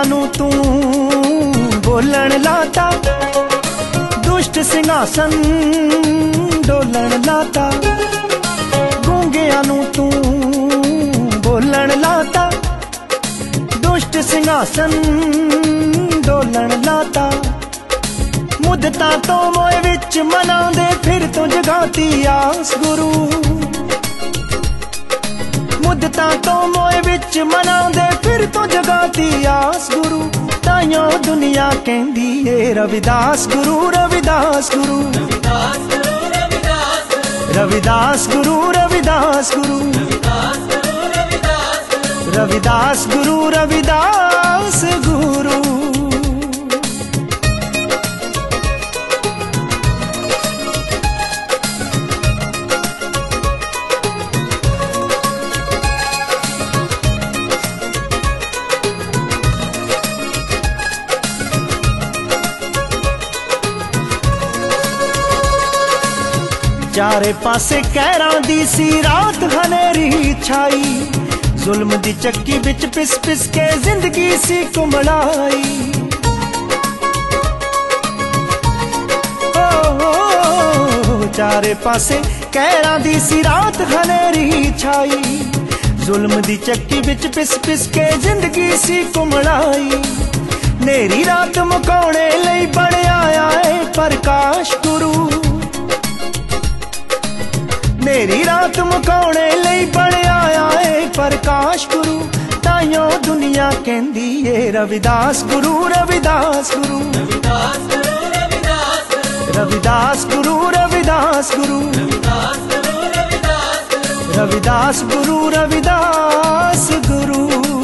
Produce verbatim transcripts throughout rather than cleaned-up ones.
नू तू बोलन लाता, दुष्ट सिंहासन डोलन लाता। गूंगिया नू तू बोलन लाता, दुष्ट सिंहासन डोलन लाता। मुद्दतां तो मोए विच मनांदे फिर तो जगाती आस गुरु। मुद्दतां तो मोए विच मनांदे फिर तो जगाती आस गुरु। ताइयों दुनिया कहंदी ए रविदास गुरु, रविदास गुरु, रविदास गुरु, रविदास गुरु, रविदास गुरु, रविदास गुरु। चारे पासे कहरां दी सी रात हनेरी छाई, जुल्म दी चक्की बिच पिस पिस के जिंदगी सी कुमलाई। ओ, ओ, ओ चारे पासे कहरां दी सी रात हनेरी छाई, जुल्म दी चक्की बिच पिस पिस के जिंदगी सी कुमलाई। नेरी रात मुकाउणे लई बण आया है प्रकाश गुरु। मेरी रात मुकाउणे लई बण आया है प्रकाश गुरु। ताइयों दुनिया कहंदी ए रविदास गुरु, रविदास गुरु, रविदास गुरु, रविदास गुरु, रविदास गुरु, रविदास गुरु।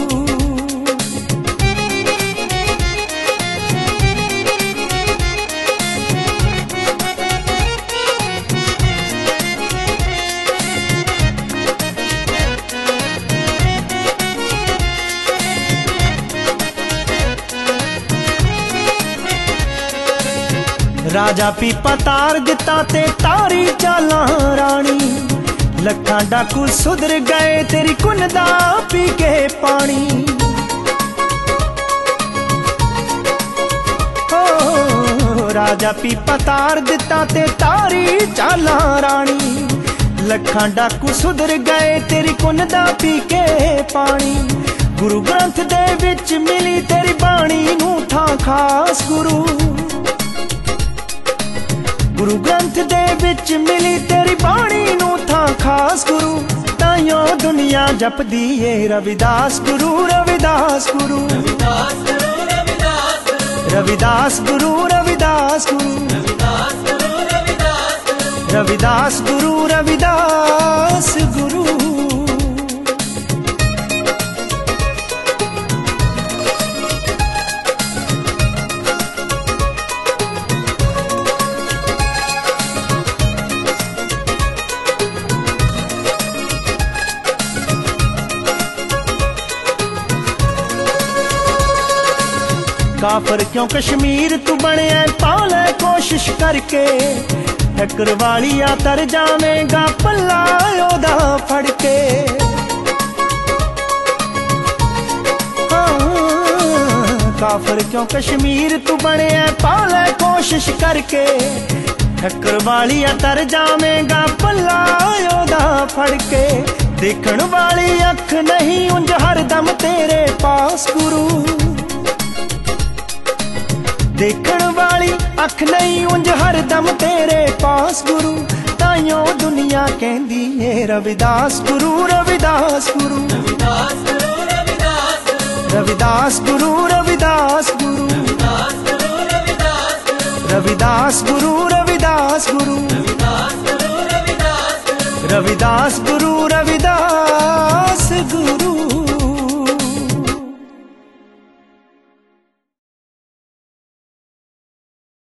राजा पीपा तार दिता ते तारी चाला रानी। लखां डाकू सुधर गए तेरी कुन दा पी के पानी। ओ राजा पीपा तार दिता ते तारी चाला रानी। लखां डाकू सुधर गए तेरी कुन दा पी के पानी। गुरु ग्रंथ दे विच मिली तेरी बाणी नू थां खास गुरु। गुरु ग्रंथ दे विच मिली तेरी बाणी नू थां खास गुरु। ताइयों दुनिया जपदी ए रविदास गुरु, रविदास गुरु, रविदास गुरु, रविदास गुरु, रविदास गुरु, रविदास गुरु। काफर क्यों कश्मीर तू बने पाले कोशिश करके। टक्कर वाली आ तर जावेगा पल्ला ओदा फड़ के। हाँ, काफर क्यों कश्मीर तू बने पाले कोशिश करके। टक्कर वाली आ तर जावेगा पल्ला ओदा फड़ के। देखण वाली अख नहीं उंज हरदम तेरे पास गुरु। देखण वाली अख नहीं उंज हरदम तेरे पास गुरु। ताइयों दुनिया कहंदी ए रविदास गुरु, रविदास गुरु, रविदास गुरु, रविदास गुरु, रविदास गुरु, रविदास गुरु, रविदास गुरु, रविदास